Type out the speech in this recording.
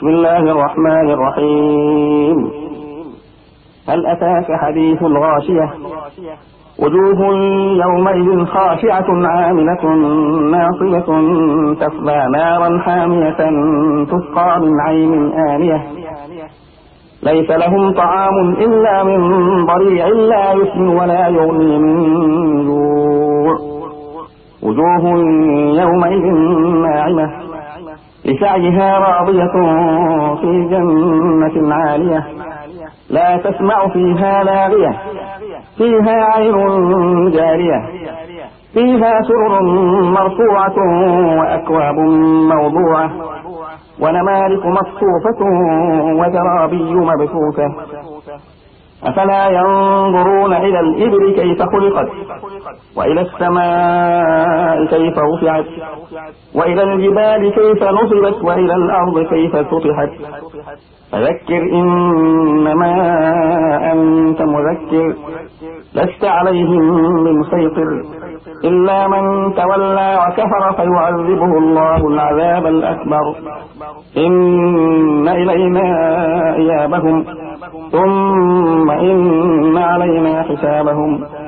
بسم الله الرحمن الرحيم. هل أتاك حديث الغاشية؟ وجوه يومئذ خاشعة عاملة ناصية تصلى نارا حامية تسقى من عين آنية ليس لهم طعام إلا من ضريع لا يسمن ولا يغني من جوع. وجوه يومئذ ناعمة لسعيها راضية في جنة عالية لا تسمع فيها لاغية فيها عين جارية فيها سرر مرفوعة وأكواب موضوعة ونمارق مصفوفة وزرابي مبثوثة أفلا ينظرون إلى الإبل كيف خلقت وإلى السماء كيف رفعت وإلى الجبال كيف نصبت وإلى الأرض كيف سطحت فذكر إنما أنت مذكر لست عليهم بمسيطر إلا من تولى وكفر فيعذبه الله العذاب الأكبر إن إلينا إيابهم ثم إن علينا حسابهم